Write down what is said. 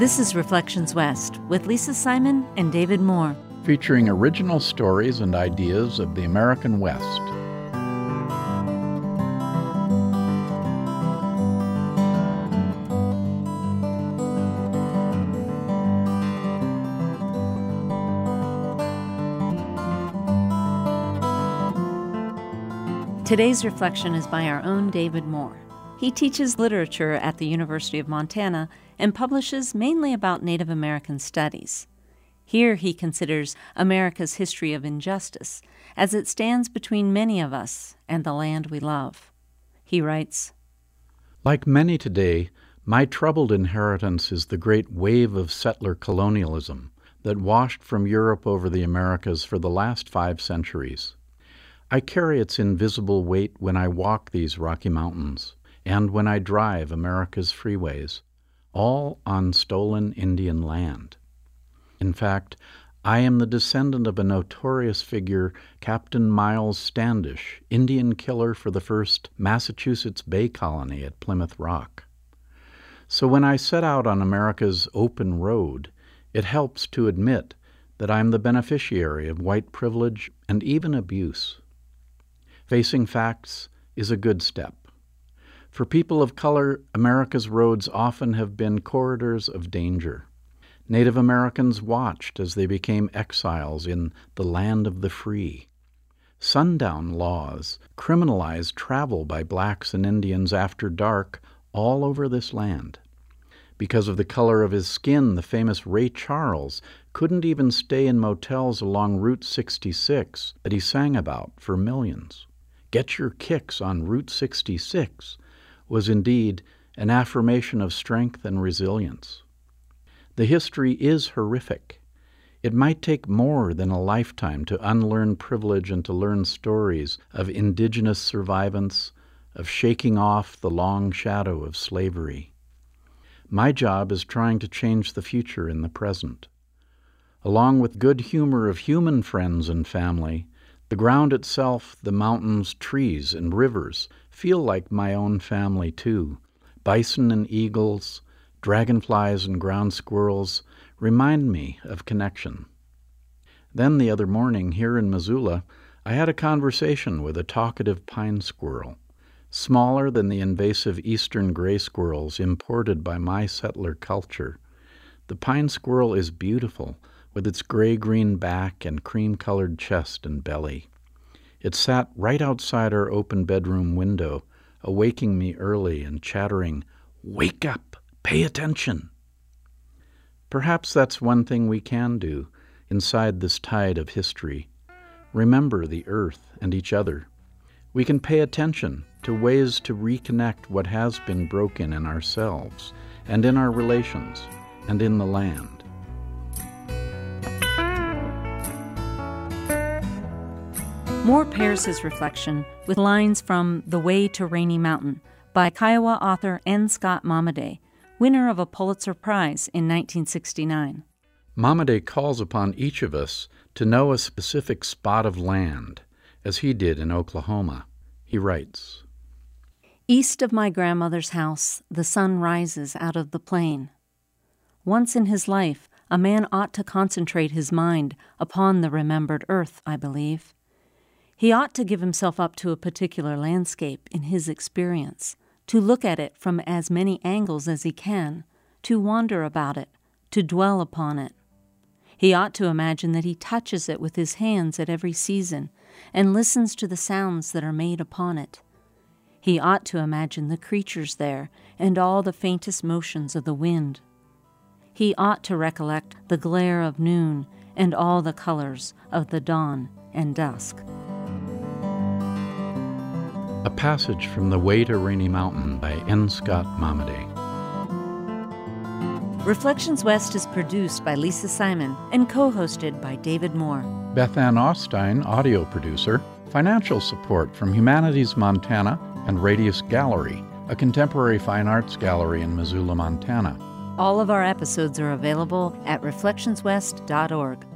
This is Reflections West with Lisa Simon and David Moore, featuring original stories and ideas of the American West. Today's reflection is by our own David Moore. He teaches literature at the University of Montana and publishes mainly about Native American studies. Here he considers America's history of injustice as it stands between many of us and the land we love. He writes, "Like many today, my troubled inheritance is the great wave of settler colonialism that washed from Europe over the Americas for the last 5 centuries. I carry its invisible weight when I walk these Rocky Mountains and when I drive America's freeways, all on stolen Indian land. In fact, I am the descendant of a notorious figure, Captain Miles Standish, Indian killer for the first Massachusetts Bay Colony at Plymouth Rock. So when I set out on America's open road, it helps to admit that I'm the beneficiary of white privilege and even abuse. Facing facts is a good step. For people of color, America's roads often have been corridors of danger. Native Americans watched as they became exiles in the land of the free. Sundown laws criminalized travel by blacks and Indians after dark all over this land. Because of the color of his skin, the famous Ray Charles couldn't even stay in motels along Route 66 that he sang about for millions. Get your kicks on Route 66 was indeed an affirmation of strength and resilience. The history is horrific. It might take more than a lifetime to unlearn privilege and to learn stories of indigenous survivance, of shaking off the long shadow of slavery. My job is trying to change the future in the present. Along with good humor of human friends and family, the ground itself, the mountains, trees, and rivers feel like my own family too. Bison and eagles, dragonflies and ground squirrels remind me of connection. Then the other morning here in Missoula, I had a conversation with a talkative pine squirrel, smaller than the invasive eastern gray squirrels imported by my settler culture. The pine squirrel is beautiful, with its gray-green back and cream-colored chest and belly. It sat right outside our open bedroom window, awaking me early and chattering, "Wake up! Pay attention!" Perhaps that's one thing we can do inside this tide of history. Remember the earth and each other. We can pay attention to ways to reconnect what has been broken in ourselves and in our relations and in the land. Moore pairs his reflection with lines from The Way to Rainy Mountain by Kiowa author N. Scott Momaday, winner of a Pulitzer Prize in 1969. Momaday calls upon each of us to know a specific spot of land, as he did in Oklahoma. He writes, "East of my grandmother's house, the sun rises out of the plain. Once in his life, a man ought to concentrate his mind upon the remembered earth, I believe. He ought to give himself up to a particular landscape in his experience, to look at it from as many angles as he can, to wander about it, to dwell upon it. He ought to imagine that he touches it with his hands at every season and listens to the sounds that are made upon it. He ought to imagine the creatures there and all the faintest motions of the wind. He ought to recollect the glare of noon and all the colors of the dawn and dusk." A passage from The Way to Rainy Mountain by N. Scott Momaday. Reflections West is produced by Lisa Simon and co-hosted by David Moore. Beth Ann Austin, audio producer. Financial support from Humanities Montana and Radius Gallery, a contemporary fine arts gallery in Missoula, Montana. All of our episodes are available at reflectionswest.org.